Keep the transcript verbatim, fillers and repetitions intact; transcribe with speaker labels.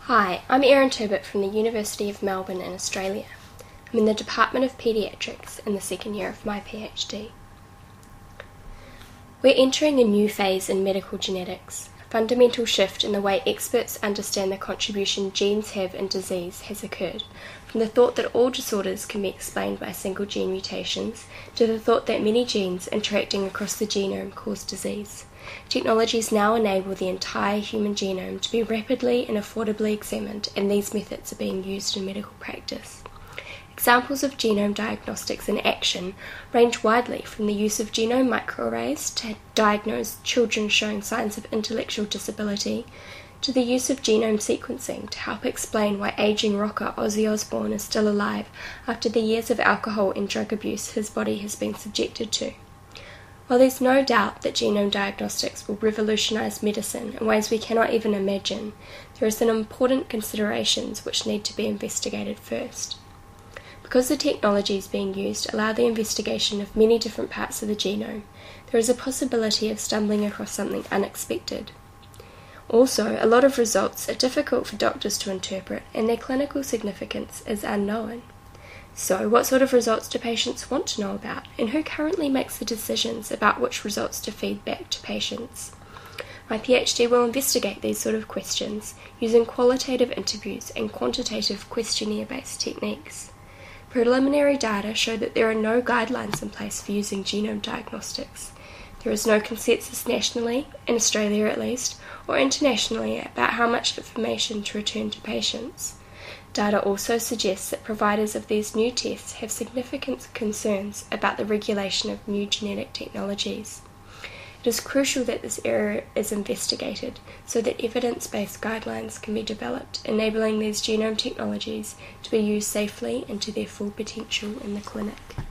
Speaker 1: Hi, I'm Erin Turbot from the University of Melbourne in Australia. I'm in the Department of Paediatrics in the second year of my PhD. We're entering a new phase in medical genetics. A fundamental shift in the way experts understand the contribution genes have in disease has occurred, from the thought that all disorders can be explained by single gene mutations to the thought that many genes interacting across the genome cause disease. Technologies now enable the entire human genome to be rapidly and affordably examined, and these methods are being used in medical practice. Examples of genome diagnostics in action range widely from the use of genome microarrays to diagnose children showing signs of intellectual disability, to the use of genome sequencing to help explain why aging rocker Ozzy Osbourne is still alive after the years of alcohol and drug abuse his body has been subjected to. While there's no doubt that genome diagnostics will revolutionise medicine in ways we cannot even imagine, there are some important considerations which need to be investigated first. Because the technologies being used allow the investigation of many different parts of the genome, there is a possibility of stumbling across something unexpected. Also, a lot of results are difficult for doctors to interpret, and their clinical significance is unknown. So, what sort of results do patients want to know about, and who currently makes the decisions about which results to feed back to patients? My PhD will investigate these sort of questions using qualitative interviews and quantitative questionnaire-based techniques. Preliminary data show that there are no guidelines in place for using genome diagnostics. There is no consensus nationally, in Australia at least, or internationally about how much information to return to patients. Data also suggests that providers of these new tests have significant concerns about the regulation of new genetic technologies. It is crucial that this area is investigated so that evidence-based guidelines can be developed, enabling these genome technologies to be used safely and to their full potential in the clinic.